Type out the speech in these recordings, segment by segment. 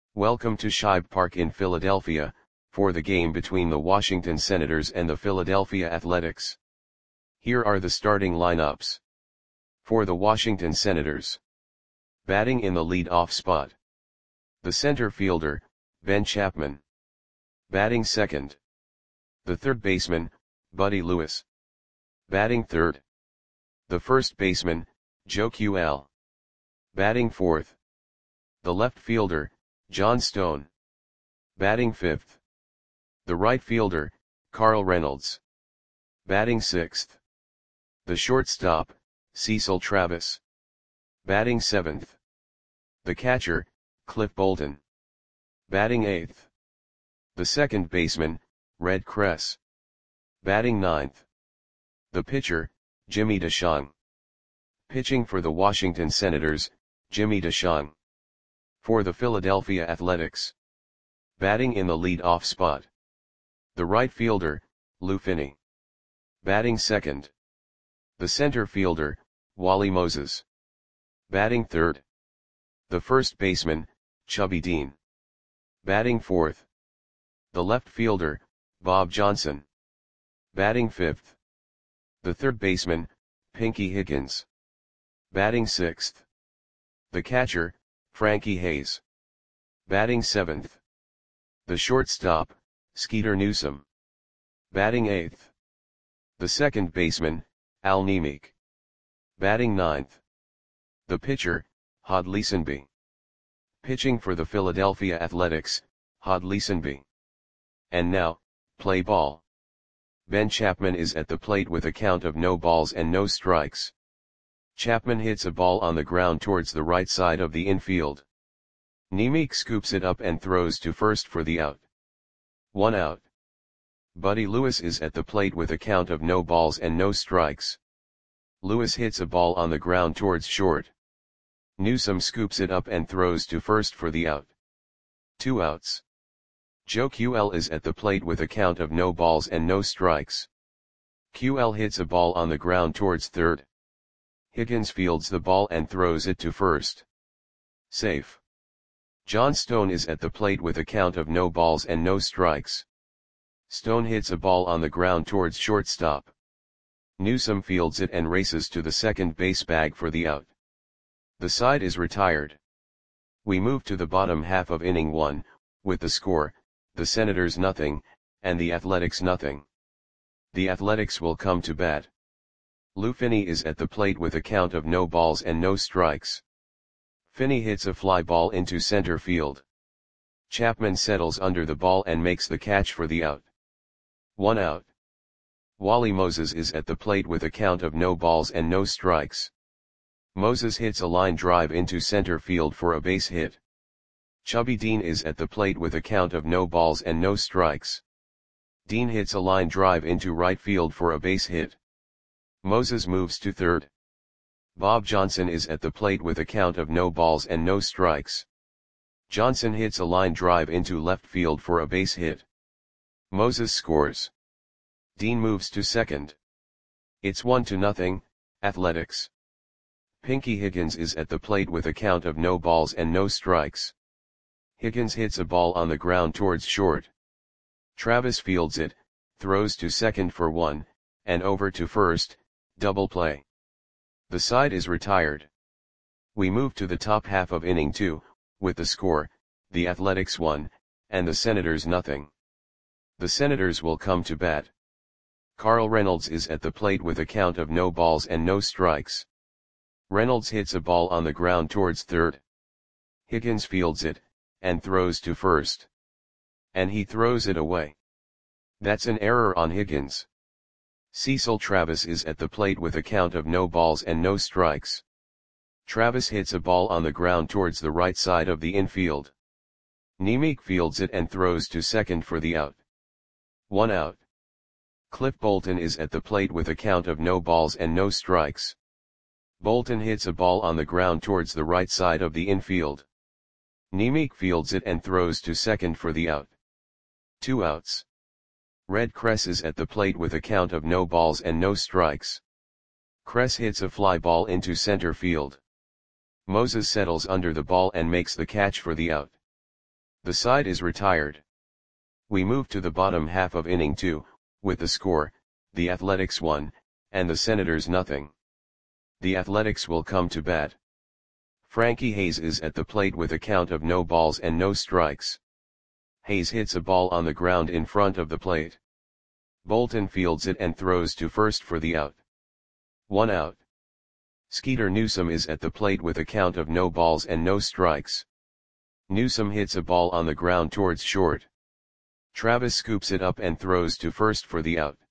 Welcome to Shibe Park in Philadelphia, for the game between the Washington Senators and the Philadelphia Athletics. Here are the starting lineups. For the Washington Senators. Batting in the lead-off spot. The center fielder, Ben Chapman. Batting second. The third baseman, Buddy Lewis. Batting third. The first baseman, Joe QL. Batting fourth. The left fielder, John Stone. Batting fifth. The right fielder, Carl Reynolds. Batting sixth. The shortstop, Cecil Travis. Batting seventh. The catcher, Cliff Bolton. Batting eighth. The second baseman, Red Kress. Batting ninth. The pitcher, Jimmy DeShong. Pitching for the Washington Senators, Jimmy DeShong. For the Philadelphia Athletics. Batting in the lead-off spot. The right fielder, Lou Finney. Batting second. The center fielder, Wally Moses. Batting third. The first baseman, Chubby Dean. Batting fourth. The left fielder, Bob Johnson. Batting fifth. The third baseman, Pinky Higgins. Batting sixth. The catcher, Frankie Hayes. Batting seventh. The shortstop, Skeeter Newsome. Batting eighth. The second baseman, Al Nemec. Batting ninth. The pitcher, Hod Leesonby. Pitching for the Philadelphia Athletics, Hod Leesonby. And now, play ball. Ben Chapman is at the plate with a count of no balls and no strikes. Chapman hits a ball on the ground towards the right side of the infield. Nemec scoops it up and throws to first for the out. 1 out. Buddy Lewis is at the plate with a count of no balls and no strikes. Lewis hits a ball on the ground towards short. Newsome scoops it up and throws to first for the out. 2 outs. Joe QL is at the plate with a count of no balls and no strikes. QL hits a ball on the ground towards third. Higgins fields the ball and throws it to first. Safe. John Stone is at the plate with a count of no balls and no strikes. Stone hits a ball on the ground towards shortstop. Newsome fields it and races to the second base bag for the out. The side is retired. We move to the bottom half of inning 1, with the score, the Senators nothing, and the Athletics nothing. The Athletics will come to bat. Lou Finney is at the plate with a count of no balls and no strikes. Finney hits a fly ball into center field. Chapman settles under the ball and makes the catch for the out. 1 out. Wally Moses is at the plate with a count of no balls and no strikes. Moses hits a line drive into center field for a base hit. Chubby Dean is at the plate with a count of no balls and no strikes. Dean hits a line drive into right field for a base hit. Moses moves to third. Bob Johnson is at the plate with a count of no balls and no strikes. Johnson hits a line drive into left field for a base hit. Moses scores. Dean moves to second. It's 1-0, Athletics. Pinky Higgins is at the plate with a count of no balls and no strikes. Higgins hits a ball on the ground towards short. Travis fields it, throws to second for 1, and over to first, double play. The side is retired. We move to the top half of inning 2, with the score, the Athletics 1, and the Senators nothing. The Senators will come to bat. Carl Reynolds is at the plate with a count of no balls and no strikes. Reynolds hits a ball on the ground towards third. Higgins fields it, and throws to first. And he throws it away. That's an error on Higgins. Cecil Travis is at the plate with a count of no balls and no strikes. Travis hits a ball on the ground towards the right side of the infield. Nemec fields it and throws to second for the out. 1 out. Cliff Bolton is at the plate with a count of no balls and no strikes. Bolton hits a ball on the ground towards the right side of the infield. Nemec fields it and throws to second for the out. 2 outs. Red Kress is at the plate with a count of no balls and no strikes. Kress hits a fly ball into center field. Moses settles under the ball and makes the catch for the out. The side is retired. We move to the bottom half of inning 2, with the score, the Athletics 1, and the Senators nothing. The Athletics will come to bat. Frankie Hayes is at the plate with a count of no balls and no strikes. Hayes hits a ball on the ground in front of the plate. Bolton fields it and throws to first for the out. 1 out. Skeeter Newsome is at the plate with a count of no balls and no strikes. Newsome hits a ball on the ground towards short. Travis scoops it up and throws to first for the out.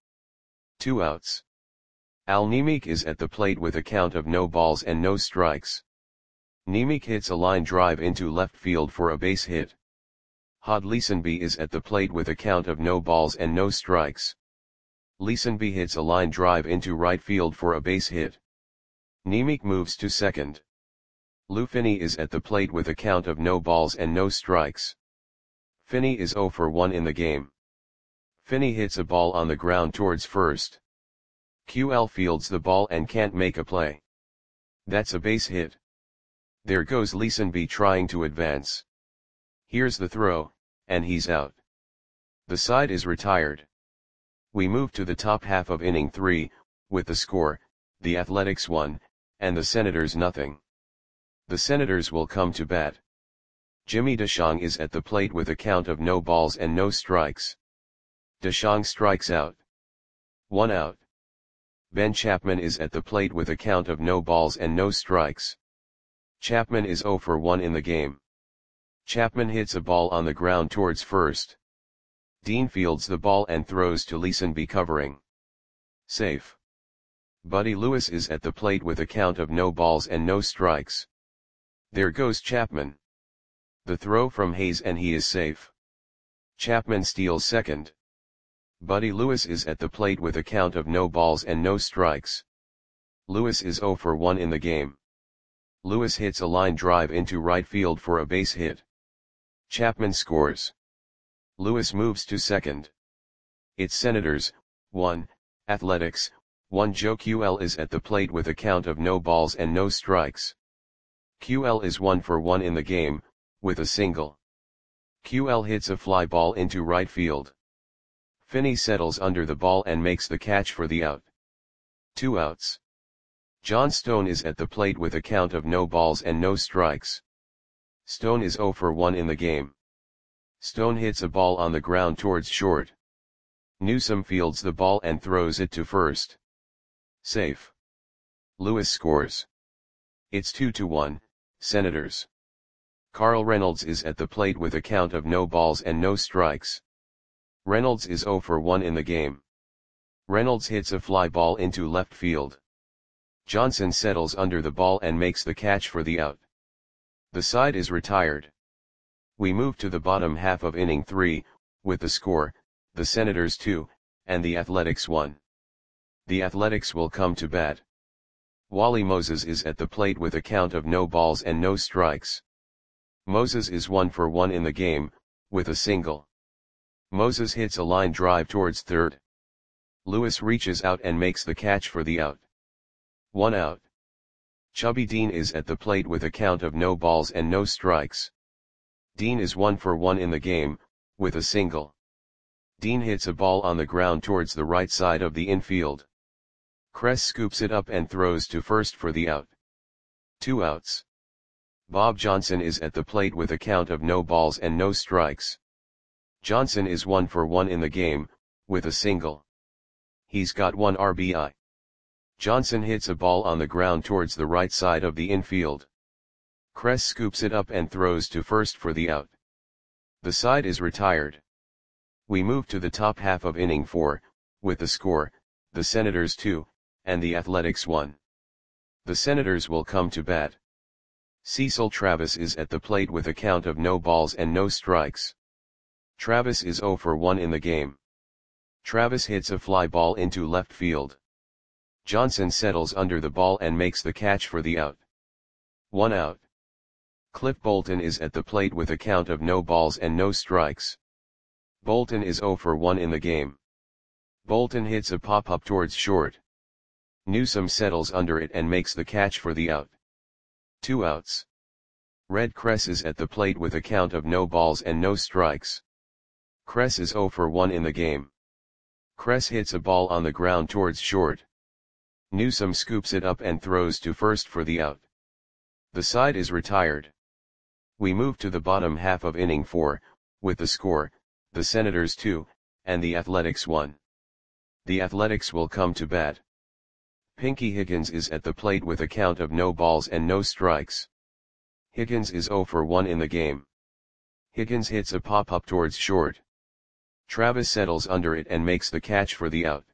2 outs. Al Nemec is at the plate with a count of no balls and no strikes. Nemec hits a line drive into left field for a base hit. Hod Leesonby is at the plate with a count of no balls and no strikes. Leesonby hits a line drive into right field for a base hit. Nemec moves to second. Lou Finney is at the plate with a count of no balls and no strikes. Finney is 0 for 1 in the game. Finney hits a ball on the ground towards first. QL fields the ball and can't make a play. That's a base hit. There goes Leesonby trying to advance. Here's the throw, and he's out. The side is retired. We move to the top half of inning 3, with the score, the Athletics 1, and the Senators nothing. The Senators will come to bat. Jimmy DeShong is at the plate with a count of no balls and no strikes. DeShong strikes out. 1 out. Ben Chapman is at the plate with a count of no balls and no strikes. Chapman is 0 for 1 in the game. Chapman hits a ball on the ground towards first. Dean fields the ball and throws to Leesonby covering. Safe. Buddy Lewis is at the plate with a count of no balls and no strikes. There goes Chapman. The throw from Hayes and he is safe. Chapman steals second. Buddy Lewis is at the plate with a count of no balls and no strikes. Lewis is 0 for 1 in the game. Lewis hits a line drive into right field for a base hit. Chapman scores. Lewis moves to second. It's Senators, 1, Athletics, 1. Joe QL is at the plate with a count of no balls and no strikes. QL is 1 for 1 in the game, with a single. QL hits a fly ball into right field. Finney settles under the ball and makes the catch for the out. 2 outs. John Stone is at the plate with a count of no balls and no strikes. Stone is 0 for 1 in the game. Stone hits a ball on the ground towards short. Newsome fields the ball and throws it to first. Safe. Lewis scores. It's 2-1, Senators. Carl Reynolds is at the plate with a count of no balls and no strikes. Reynolds is 0 for 1 in the game. Reynolds hits a fly ball into left field. Johnson settles under the ball and makes the catch for the out. The side is retired. We move to the bottom half of inning 3, with the score, the Senators 2, and the Athletics 1. The Athletics will come to bat. Wally Moses is at the plate with a count of no balls and no strikes. Moses is 1 for 1 in the game, with a single. Moses hits a line drive towards third. Lewis reaches out and makes the catch for the out. 1 out. Chubby Dean is at the plate with a count of no balls and no strikes. Dean is 1 for 1 in the game, with a single. Dean hits a ball on the ground towards the right side of the infield. Kress scoops it up and throws to first for the out. 2 outs. Bob Johnson is at the plate with a count of no balls and no strikes. Johnson is 1 for 1 in the game, with a single. He's got 1 RBI. Johnson hits a ball on the ground towards the right side of the infield. Kress scoops it up and throws to first for the out. The side is retired. We move to the top half of inning 4, with the score, the Senators 2, and the Athletics 1. The Senators will come to bat. Cecil Travis is at the plate with a count of no balls and no strikes. Travis is 0 for 1 in the game. Travis hits a fly ball into left field. Johnson settles under the ball and makes the catch for the out. 1 out. Cliff Bolton is at the plate with a count of no balls and no strikes. Bolton is 0 for 1 in the game. Bolton hits a pop-up towards short. Newsome settles under it and makes the catch for the out. 2 outs. Red Cress is at the plate with a count of no balls and no strikes. Cress is 0 for 1 in the game. Cress hits a ball on the ground towards short. Newsome scoops it up and throws to first for the out. The side is retired. We move to the bottom half of inning 4, with the score, the Senators 2, and the Athletics 1. The Athletics will come to bat. Pinky Higgins is at the plate with a count of no balls and no strikes. Higgins is 0 for 1 in the game. Higgins hits a pop-up towards short. Travis settles under it and makes the catch for the out.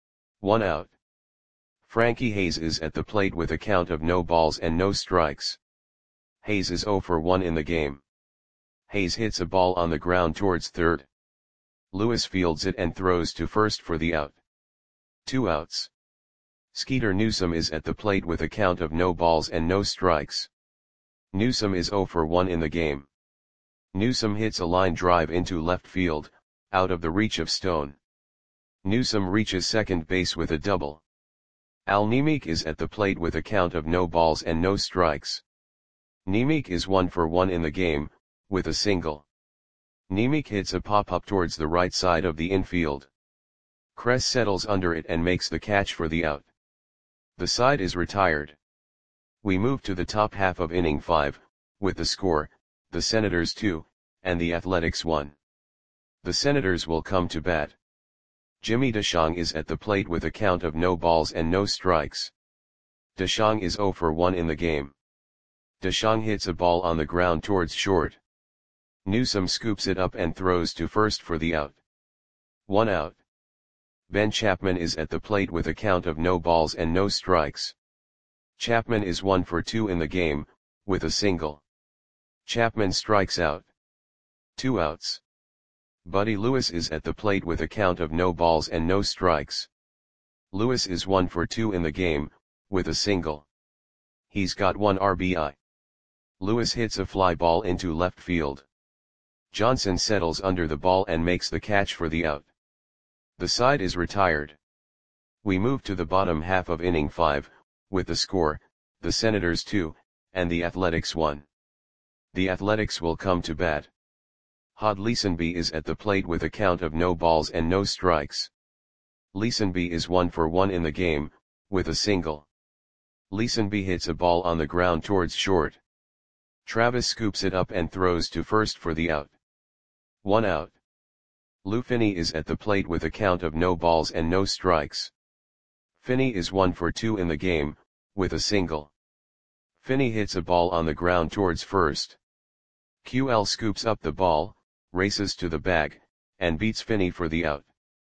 1 out. Frankie Hayes is at the plate with a count of no balls and no strikes. Hayes is 0 for 1 in the game. Hayes hits a ball on the ground towards third. Lewis fields it and throws to first for the out. 2 outs. Skeeter Newsome is at the plate with a count of no balls and no strikes. Newsome is 0 for 1 in the game. Newsome hits a line drive into left field, out of the reach of Stone. Newsome reaches second base with a double. Al Nemec is at the plate with a count of no balls and no strikes. Nemec is 1 for 1 in the game, with a single. Nemec hits a pop-up towards the right side of the infield. Cress settles under it and makes the catch for the out. The side is retired. We move to the top half of inning 5, with the score, the Senators 2, and the Athletics 1. The Senators will come to bat. Jimmy DeShong is at the plate with a count of no balls and no strikes. DeShong is 0 for 1 in the game. DeShong hits a ball on the ground towards short. Newsome scoops it up and throws to first for the out. 1 out. Ben Chapman is at the plate with a count of no balls and no strikes. Chapman is 1 for 2 in the game, with a single. Chapman strikes out. 2 outs. Buddy Lewis is at the plate with a count of no balls and no strikes. Lewis is 1 for 2 in the game, with a single. He's got 1 RBI. Lewis hits a fly ball into left field. Johnson settles under the ball and makes the catch for the out. The side is retired. We move to the bottom half of inning 5, with the score, the Senators 2, and the Athletics 1. The Athletics will come to bat. Hod Leesonby is at the plate with a count of no balls and no strikes. Leesonby is 1 for 1 in the game, with a single. Leesonby hits a ball on the ground towards short. Travis scoops it up and throws to first for the out. 1 out. Lou Finney is at the plate with a count of no balls and no strikes. Finney is 1 for 2 in the game, with a single. Finney hits a ball on the ground towards first. QL scoops up the ball, races to the bag, and beats Finney for the out.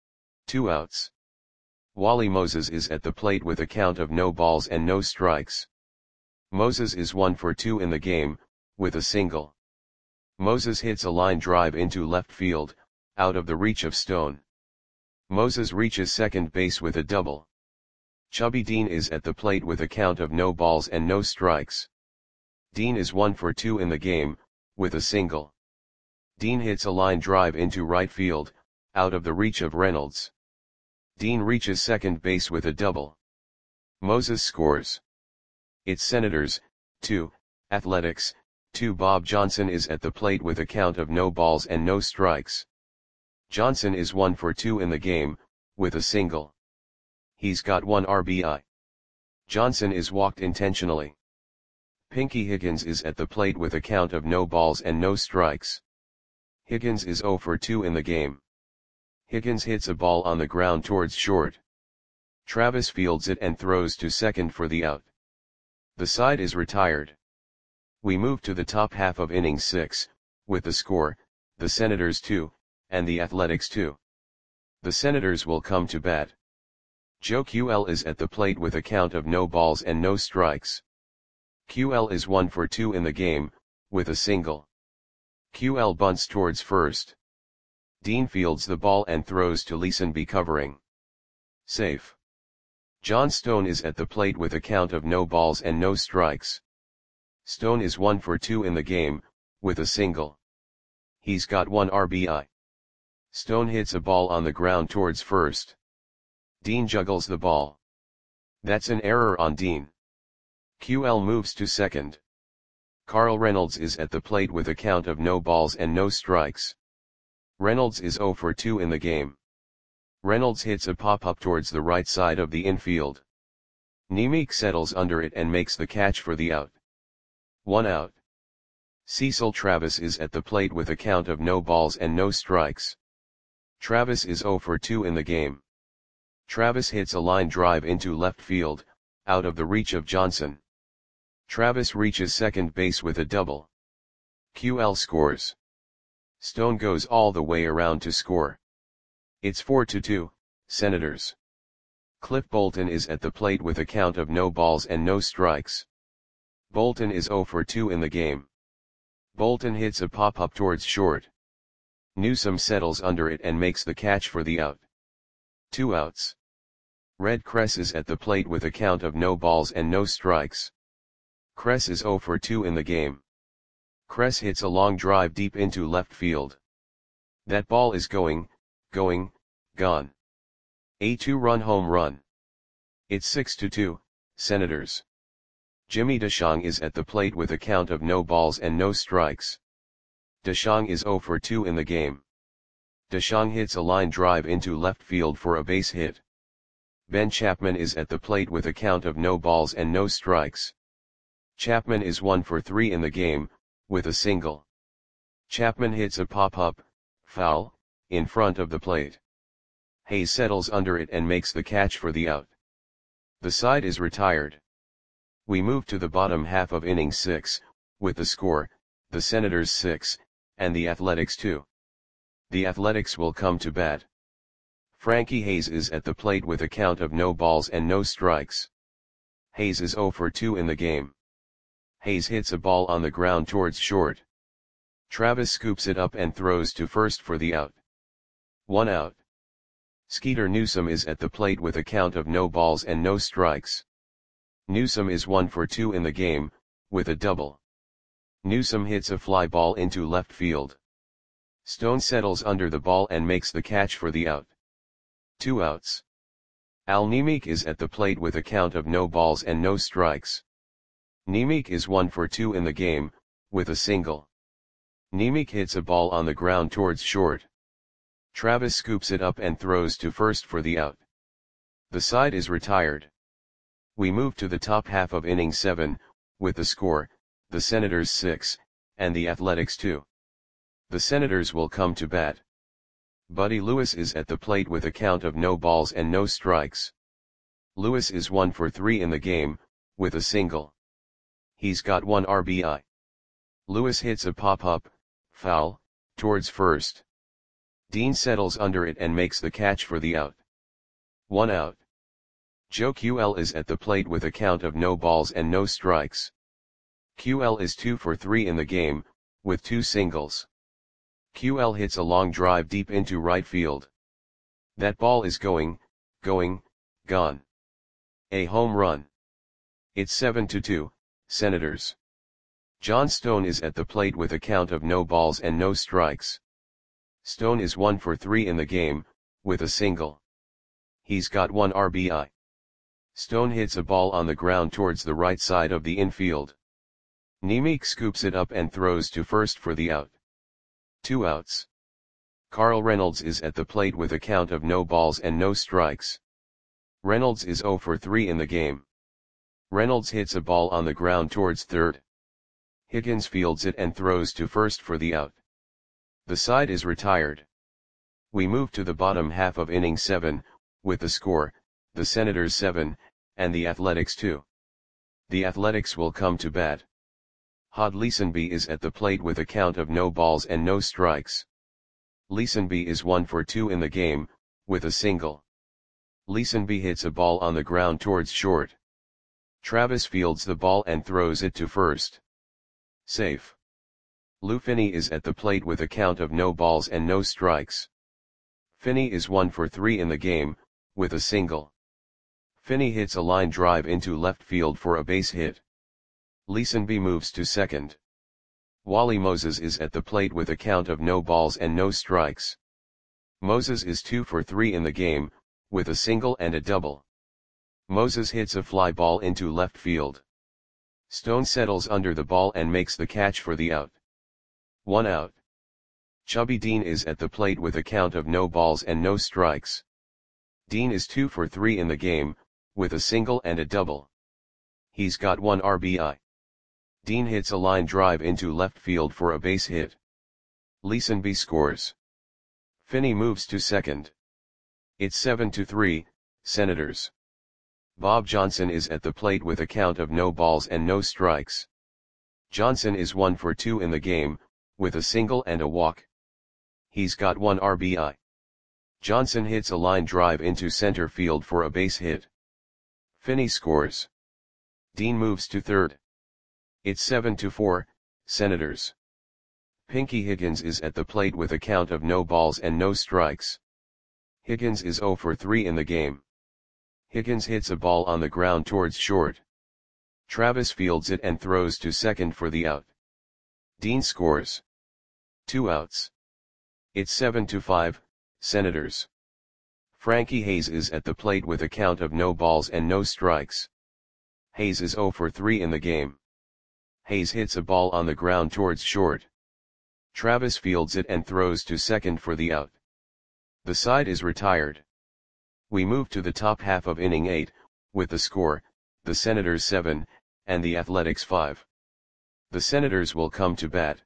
2 outs. Wally Moses is at the plate with a count of no balls and no strikes. Moses is 1 for 2 in the game, with a single. Moses hits a line drive into left field, out of the reach of Stone. Moses reaches second base with a double. Chubby Dean is at the plate with a count of no balls and no strikes. Dean is 1 for 2 in the game, with a single. Dean hits a line drive into right field, out of the reach of Reynolds. Dean reaches second base with a double. Moses scores. It's Senators, 2, Athletics, 2. Bob Johnson is at the plate with a count of no balls and no strikes. Johnson is 1 for 2 in the game, with a single. He's got 1 RBI. Johnson is walked intentionally. Pinky Higgins is at the plate with a count of no balls and no strikes. Higgins is 0 for 2 in the game. Higgins hits a ball on the ground towards short. Travis fields it and throws to second for the out. The side is retired. We move to the top half of inning 6, with the score, the Senators 2, and the Athletics 2. The Senators will come to bat. Joe QL is at the plate with a count of no balls and no strikes. QL is 1 for 2 in the game, with a single. QL bunts towards first. Dean fields the ball and throws to Leesonby covering. Safe. John Stone is at the plate with a count of no balls and no strikes. Stone is 1 for 2 in the game, with a single. He's got 1 RBI. Stone hits a ball on the ground towards first. Dean juggles the ball. That's an error on Dean. QL moves to second. Carl Reynolds is at the plate with a count of no balls and no strikes. Reynolds is 0 for 2 in the game. Reynolds hits a pop-up towards the right side of the infield. Nemec settles under it and makes the catch for the out. 1 out. Cecil Travis is at the plate with a count of no balls and no strikes. Travis is 0 for 2 in the game. Travis hits a line drive into left field, out of the reach of Johnson. Travis reaches second base with a double. QL scores. Stone goes all the way around to score. It's 4-2, Senators. Cliff Bolton is at the plate with a count of no balls and no strikes. Bolton is 0 for 2 in the game. Bolton hits a pop-up towards short. Newsome settles under it and makes the catch for the out. 2 outs. Red Kress is at the plate with a count of no balls and no strikes. Kress is 0 for 2 in the game. Kress hits a long drive deep into left field. That ball is going, gone. A 2-run home run. It's 6-2, Senators. Jimmy DeShong is at the plate with a count of no balls and no strikes. DeShong is 0 for 2 in the game. DeShong hits a line drive into left field for a base hit. Ben Chapman is at the plate with a count of no balls and no strikes. Chapman is 1 for 3 in the game, with a single. Chapman hits a pop-up, foul, in front of the plate. Hayes settles under it and makes the catch for the out. The side is retired. We move to the bottom half of inning 6, with the score, the Senators 6, and the Athletics 2. The Athletics will come to bat. Frankie Hayes is at the plate with a count of no balls and no strikes. Hayes is 0 for 2 in the game. Hayes hits a ball on the ground towards short. Travis scoops it up and throws to first for the out. 1 out. Skeeter Newsome is at the plate with a count of no balls and no strikes. Newsome is 1 for 2 in the game, with a double. Newsome hits a fly ball into left field. Stone settles under the ball and makes the catch for the out. 2 outs. Al Nemec is at the plate with a count of no balls and no strikes. Nemec is 1 for 2 in the game, with a single. Nemec hits a ball on the ground towards short. Travis scoops it up and throws to first for the out. The side is retired. We move to the top half of inning 7, with the score, the Senators 6, and the Athletics 2. The Senators will come to bat. Buddy Lewis is at the plate with a count of no balls and no strikes. Lewis is 1 for 3 in the game, with a single. He's got 1 RBI. Lewis hits a pop-up, foul, towards first. Dean settles under it and makes the catch for the out. 1 out. Joe QL is at the plate with a count of no balls and no strikes. QL is 2 for 3 in the game, with 2 singles. QL hits a long drive deep into right field. That ball is going, gone. A home run. It's 7-2, Senators. John Stone is at the plate with a count of no balls and no strikes. Stone is 1 for 3 in the game, with a single. He's got 1 RBI. Stone hits a ball on the ground towards the right side of the infield. Nemec scoops it up and throws to first for the out. 2 outs. Carl Reynolds is at the plate with a count of no balls and no strikes. Reynolds is 0 for 3 in the game. Reynolds hits a ball on the ground towards third. Higgins fields it and throws to first for the out. The side is retired. We move to the bottom half of inning 7, with the score, the Senators 7, and the Athletics 2. The Athletics will come to bat. Hod Leesonby is at the plate with a count of no balls and no strikes. Leesonby is 1 for 2 in the game, with a single. Leesonby hits a ball on the ground towards short. Travis fields the ball and throws it to first. Safe. Lou Finney is at the plate with a count of no balls and no strikes. Finney is 1 for 3 in the game, with a single. Finney hits a line drive into left field for a base hit. Leesonby moves to second. Wally Moses is at the plate with a count of no balls and no strikes. Moses is 2 for 3 in the game, with a single and a double. Moses hits a fly ball into left field. Stone settles under the ball and makes the catch for the out. 1 out. Chubby Dean is at the plate with a count of no balls and no strikes. Dean is 2 for 3 in the game, with a single and a double. He's got 1 RBI. Dean hits a line drive into left field for a base hit. Leesenby scores. Finney moves to second. It's 7-3, Senators. Bob Johnson is at the plate with a count of no balls and no strikes. Johnson is 1 for 2 in the game, with a single and a walk. He's got 1 RBI. Johnson hits a line drive into center field for a base hit. Finney scores. Dean moves to third. It's 7-4, Senators. Pinky Higgins is at the plate with a count of no balls and no strikes. Higgins is 0 for 3 in the game. Higgins hits a ball on the ground towards short. Travis fields it and throws to second for the out. Dean scores. 2 outs. It's 7-5, Senators. Frankie Hayes is at the plate with a count of no balls and no strikes. Hayes is 0 for 3 in the game. Hayes hits a ball on the ground towards short. Travis fields it and throws to second for the out. The side is retired. We move to the top half of inning 8, with the score, the Senators 7, and the Athletics 5. The Senators will come to bat.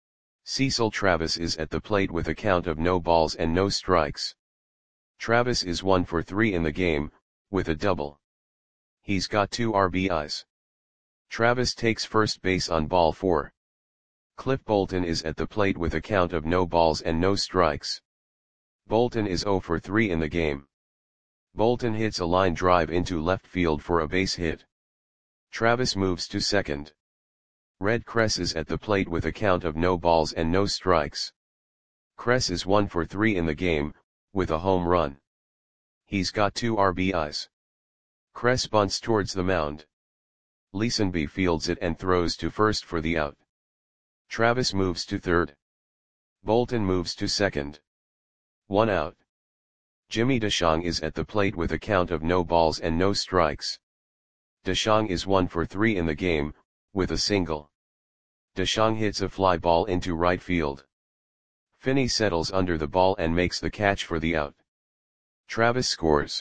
Cecil Travis is at the plate with a count of no balls and no strikes. Travis is 1 for 3 in the game, with a double. He's got 2 RBIs. Travis takes first base on ball 4. Cliff Bolton is at the plate with a count of no balls and no strikes. Bolton is 0 for 3 in the game. Bolton hits a line drive into left field for a base hit. Travis moves to second. Red Kress is at the plate with a count of no balls and no strikes. Kress is 1 for 3 in the game, with a home run. He's got 2 RBIs. Kress bunts towards the mound. Leesenby fields it and throws to first for the out. Travis moves to third. Bolton moves to second. 1 out. Jimmy DeShong is at the plate with a count of no balls and no strikes. DeShong is 1 for 3 in the game, with a single. DeShong hits a fly ball into right field. Finney settles under the ball and makes the catch for the out. Travis scores.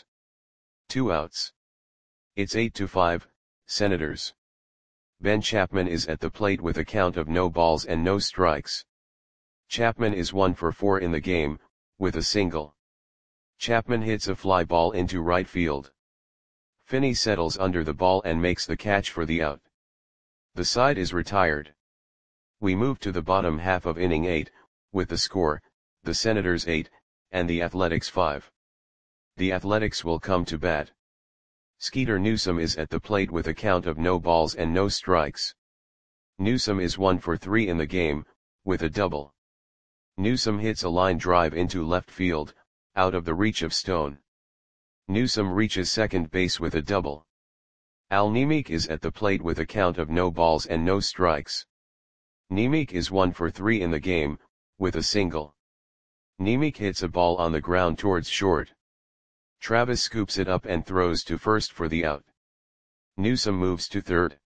2 outs. It's 8-5, Senators. Ben Chapman is at the plate with a count of no balls and no strikes. Chapman is 1 for 4 in the game, with a single. Chapman hits a fly ball into right field. Finney settles under the ball and makes the catch for the out. The side is retired. We move to the bottom half of inning 8, with the score, the Senators 8, and the Athletics 5. The Athletics will come to bat. Skeeter Newsome is at the plate with a count of no balls and no strikes. Newsome is 1 for 3 in the game, with a double. Newsome hits a line drive into left field, out of the reach of Stone. Newsome reaches second base with a double. Al Nemec is at the plate with a count of no balls and no strikes. Nemec is 1 for 3 in the game, with a single. Nemec hits a ball on the ground towards short. Travis scoops it up and throws to first for the out. Newsome moves to third.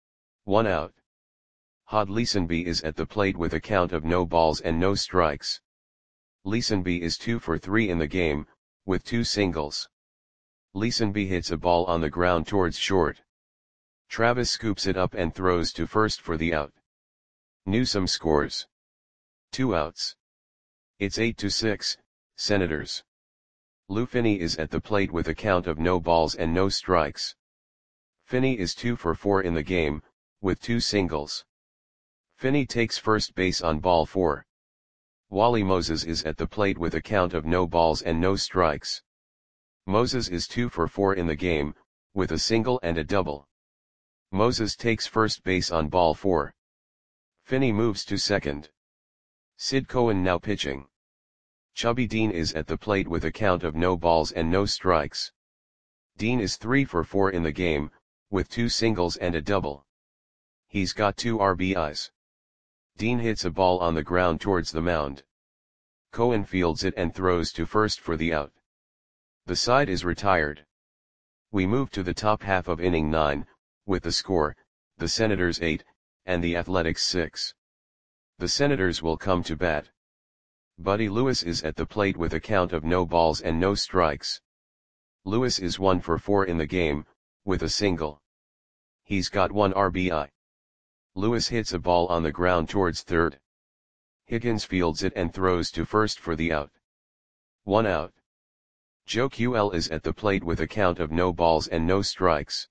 1 out. Hod Leesenby is at the plate with a count of no balls and no strikes. Leesenby is 2 for 3 in the game, with 2 singles. Leesenby hits a ball on the ground towards short. Travis scoops it up and throws to first for the out. Newsome scores. 2 outs. It's 8-6, Senators. Lou Finney is at the plate with a count of no balls and no strikes. Finney is 2 for 4 in the game, with 2 singles. Finney takes first base on ball 4. Wally Moses is at the plate with a count of no balls and no strikes. Moses is 2 for 4 in the game, with a single and a double. Moses takes first base on ball 4. Finney moves to second. Sid Cohen now pitching. Chubby Dean is at the plate with a count of no balls and no strikes. Dean is 3 for 4 in the game, with 2 singles and a double. He's got 2 RBIs. Dean hits a ball on the ground towards the mound. Cohen fields it and throws to first for the out. The side is retired. We move to the top half of inning 9, with the score, the Senators 8, and the Athletics 6. The Senators will come to bat. Buddy Lewis is at the plate with a count of no balls and no strikes. Lewis is 1 for 4 in the game, with a single. He's got 1 RBI. Lewis hits a ball on the ground towards third. Higgins fields it and throws to first for the out. 1 out. Joe QL is at the plate with a count of no balls and no strikes.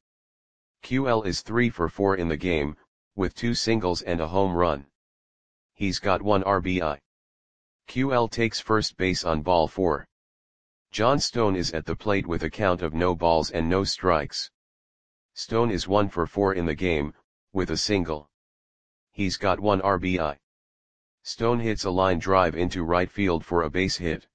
QL is 3 for 4 in the game, with 2 singles and a home run. He's got 1 RBI. QL takes first base on ball 4. John Stone is at the plate with a count of no balls and no strikes. Stone is 1 for 4 in the game, with a single. He's got 1 RBI. Stone hits a line drive into right field for a base hit.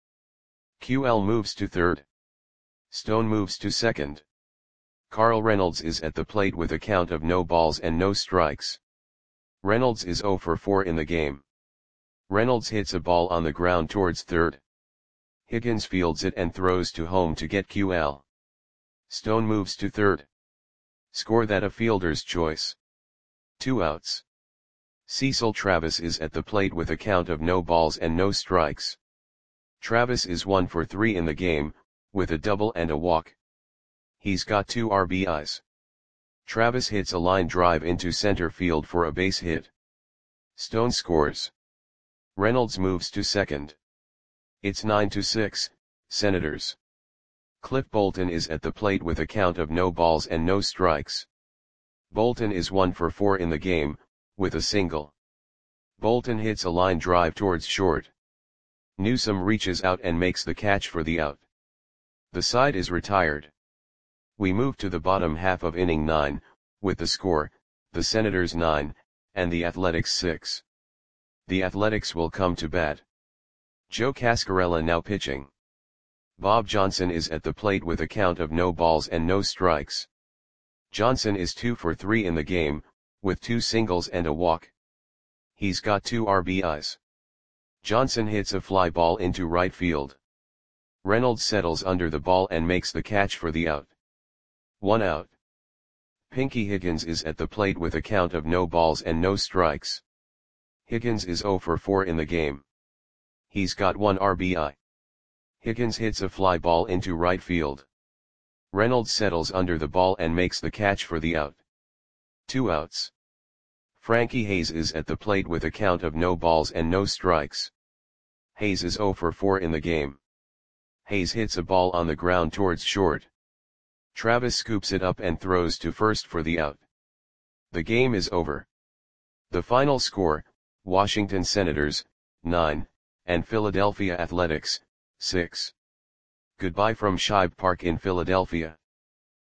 QL moves to third. Stone moves to second. Carl Reynolds is at the plate with a count of no balls and no strikes. Reynolds is 0 for 4 in the game. Reynolds hits a ball on the ground towards third. Higgins fields it and throws to home to get QL. Stone moves to third. Score that a fielder's choice. 2 outs. Cecil Travis is at the plate with a count of no balls and no strikes. Travis is 1 for 3 in the game, with a double and a walk. He's got 2 RBIs. Travis hits a line drive into center field for a base hit. Stone scores. Reynolds moves to second. It's 9-6, Senators. Cliff Bolton is at the plate with a count of no balls and no strikes. Bolton is 1 for 4 in the game, with a single. Bolton hits a line drive towards short. Newsome reaches out and makes the catch for the out. The side is retired. We move to the bottom half of inning 9, with the score, the Senators 9, and the Athletics 6. The Athletics will come to bat. Joe Cascarella now pitching. Bob Johnson is at the plate with a count of no balls and no strikes. Johnson is 2 for 3 in the game, with 2 singles and a walk. He's got 2 RBIs. Johnson hits a fly ball into right field. Reynolds settles under the ball and makes the catch for the out. 1 out. Pinky Higgins is at the plate with a count of no balls and no strikes. Higgins is 0 for 4 in the game. He's got 1 RBI. Higgins hits a fly ball into right field. Reynolds settles under the ball and makes the catch for the out. 2 outs. Frankie Hayes is at the plate with a count of no balls and no strikes. Hayes is 0 for 4 in the game. Hayes hits a ball on the ground towards short. Travis scoops it up and throws to first for the out. The game is over. The final score, Washington Senators, 9, and Philadelphia Athletics, 6. Goodbye from Shibe Park in Philadelphia.